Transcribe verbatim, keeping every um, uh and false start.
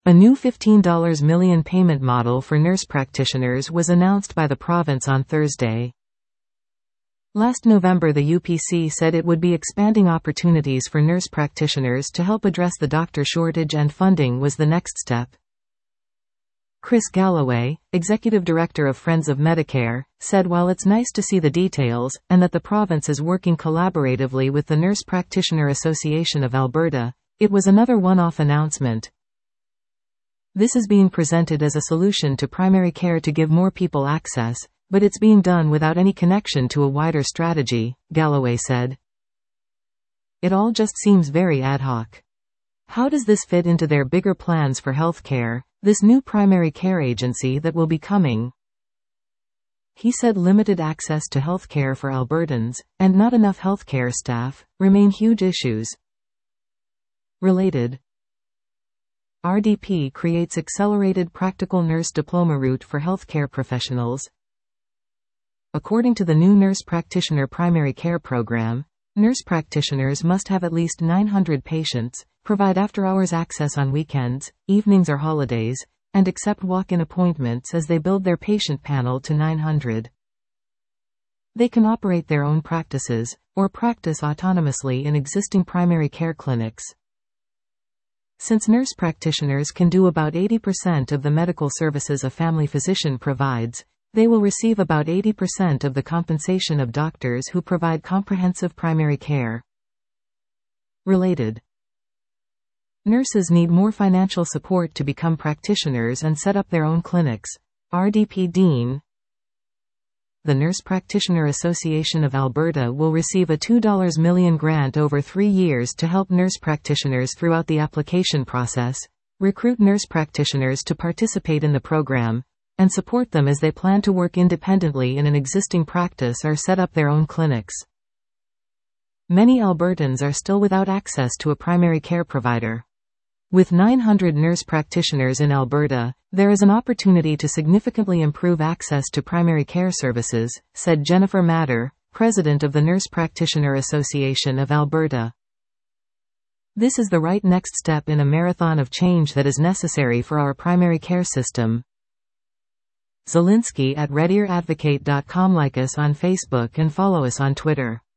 A new fifteen million dollars payment model for nurse practitioners was announced by the province on Thursday. Last November, the U P C said it would be expanding opportunities for nurse practitioners to help address the doctor shortage, and funding was the next step. Chris Galloway, executive director of Friends of Medicare, said while it's nice to see the details, and that the province is working collaboratively with the Nurse Practitioner Association of Alberta, it was another one-off announcement. This is being presented as a solution to primary care to give more people access, but it's being done without any connection to a wider strategy, Galloway said. It all just seems very ad hoc. How does this fit into their bigger plans for healthcare, this new primary care agency that will be coming? He said limited access to healthcare for Albertans, and not enough healthcare staff, remain huge issues. Related. R D P creates accelerated practical nurse diploma route for healthcare professionals. According to the new Nurse Practitioner Primary Care Program, nurse practitioners must have at least nine hundred patients, provide after-hours access on weekends, evenings or holidays, and accept walk-in appointments as they build their patient panel to nine hundred. They can operate their own practices, or practice autonomously in existing primary care clinics. Since nurse practitioners can do about eighty percent of the medical services a family physician provides, they will receive about eighty percent of the compensation of doctors who provide comprehensive primary care. Related. Nurses need more financial support to become practitioners and set up their own clinics. R D P Dean. The Nurse Practitioner Association of Alberta will receive a two million dollars grant over three years to help nurse practitioners throughout the application process, recruit nurse practitioners to participate in the program, and support them as they plan to work independently in an existing practice or set up their own clinics. Many Albertans are still without access to a primary care provider. With nine hundred nurse practitioners in Alberta, there is an opportunity to significantly improve access to primary care services, said Jennifer Matter, president of the Nurse Practitioner Association of Alberta. This is the right next step in a marathon of change that is necessary for our primary care system. Zielinski at red ear advocate dot com. Like us on Facebook and follow us on Twitter.